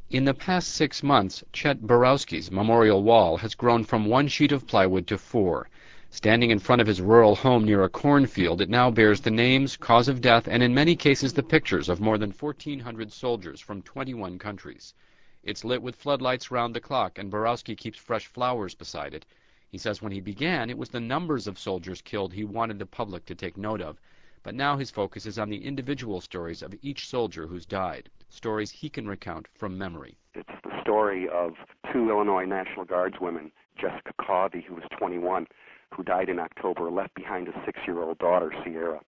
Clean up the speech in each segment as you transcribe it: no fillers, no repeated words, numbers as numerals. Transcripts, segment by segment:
In the past 6 months, Chet Borowski's memorial wall has grown from one sheet of plywood to four. Standing in front of his rural home near a cornfield, it now bears the names, cause of death, and in many cases the pictures of more than 1,400 soldiers from 21 countries. It's lit with floodlights round the clock, and Borowski keeps fresh flowers beside it. He says when he began, it was the numbers of soldiers killed he wanted the public to take note of. But now his focus is on the individual stories of each soldier who's died, stories he can recount from memory. It's the story of two Illinois National Guards women, Jessica Cawdy, who was 21, who died in October, left behind a 6-year-old daughter, Sierra.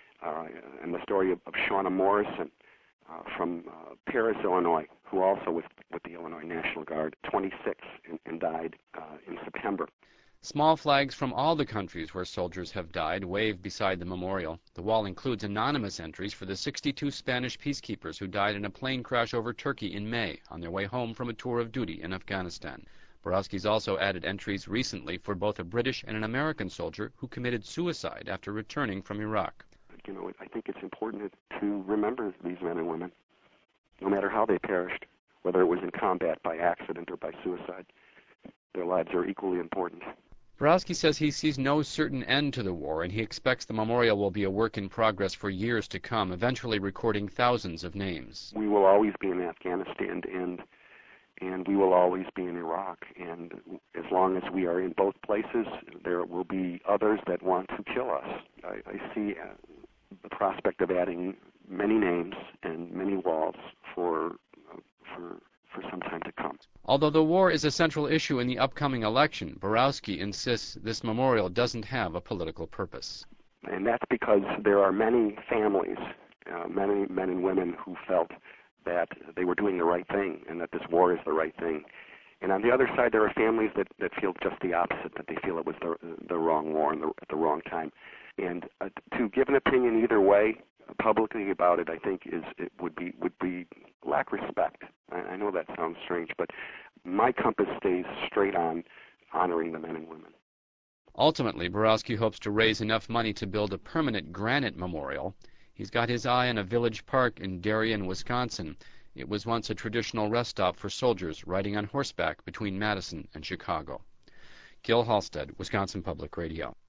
And the story of Shauna Morrison from Paris, Illinois, who also was with the Illinois National Guard, 26, and died in September. Small flags from all the countries where soldiers have died wave beside the memorial. The wall includes anonymous entries for the 62 Spanish peacekeepers who died in a plane crash over Turkey in May on their way home from a tour of duty in Afghanistan. Borowski's also added entries recently for both a British and an American soldier who committed suicide after returning from Iraq. You know, I think it's important to remember these men and women, no matter how they perished, whether it was in combat, by accident, or by suicide. Their lives are equally important. Borowski says he sees no certain end to the war, and he expects the memorial will be a work in progress for years to come, eventually recording thousands of names. We will always be in Afghanistan, and we will always be in Iraq. And as long as we are in both places, there will be others that want to kill us. I see the prospect of adding many names and many walls for some time to come. Although the war is a central issue in the upcoming election, Borowski insists this memorial doesn't have a political purpose. And that's because there are many families, many men and women who felt that they were doing the right thing and that this war is the right thing. And on the other side, there are families that feel just the opposite, that they feel it was the wrong war and at the wrong time. And to give an opinion either way publicly about it, I think would be lack respect. I know that sounds strange, but my compass stays straight on honoring the men and women. Ultimately, Borowski hopes to raise enough money to build a permanent granite memorial. He's got his eye on a village park in Darien, Wisconsin. It was once a traditional rest stop for soldiers riding on horseback between Madison and Chicago. Gil Halstead, Wisconsin Public Radio.